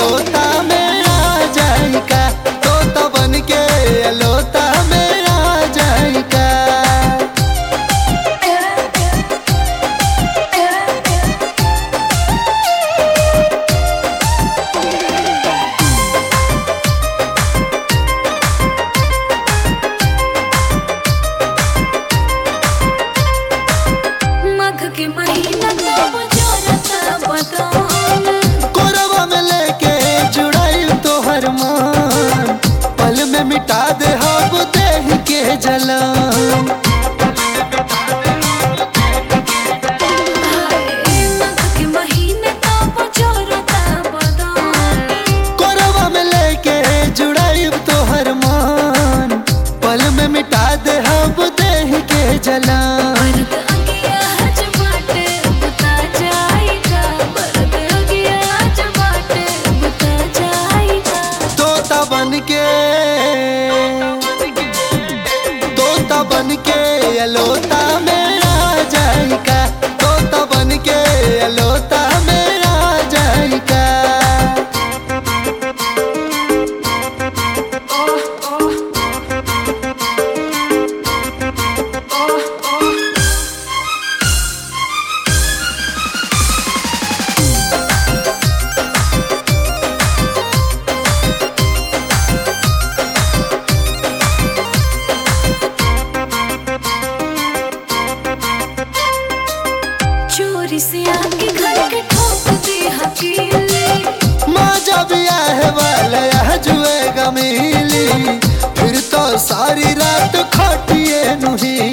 अलोता में आ जाई का, तोता बन के अलोता में आ जाई का। के महीना कोरवा में लेके जुड़ाई तोहर मान, पल में मिटा दे हम देह के जलन। कोरवा में लेके जुड़ाई तोहर मान, पल में मिटा दे हम देह के जलन। तोता बन के अलोता में आ जाई का, तोता बन के अलोता में आ जाई का। चोरी से आके घर के ठोक दी हकीली, मजा भी आए वाला यह जुएगा मिली, फिर तो सारी रात खटिए नुही।